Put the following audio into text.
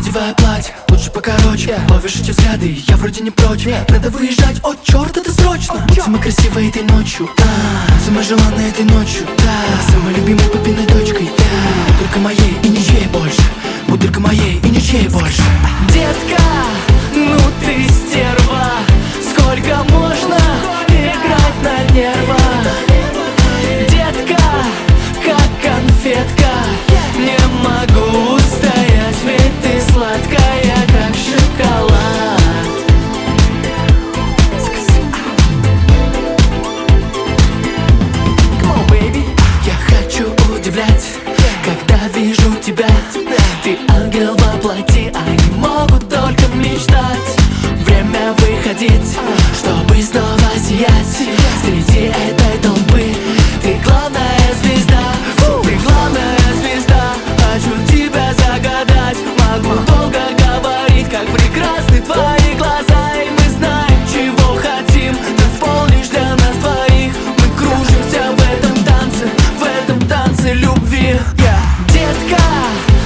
надеваю платье, лучше покороче. Ловишь эти взгляды, я вроде не прочь. Надо выезжать, о черт, это срочно. Будь самой красивой этой ночью, самой желанной этой ночью, да. Самой любимой папиной дочкой, я. Будь только моей и ничьей больше. Будь только моей и ничьей больше. Детка, ну ты стерва. Сколько можно играть на нервах? Детка, как конфетка. Не могу устоять, ведь ты сладкая, как шоколад. Come on, baby. Я хочу удивлять, когда вижу тебя. Ты ангел во плоти, они могут только мечтать. Время выходить, чтобы снова сиять среди этой толпы. Ты главная звезда, ты главная звезда. Хочу тебя загадать, могу долго говорить, как прекрасны твои глаза. И мы знаем, чего хотим, танцпол лишь для нас двоих. Мы кружимся в этом танце любви. Детка,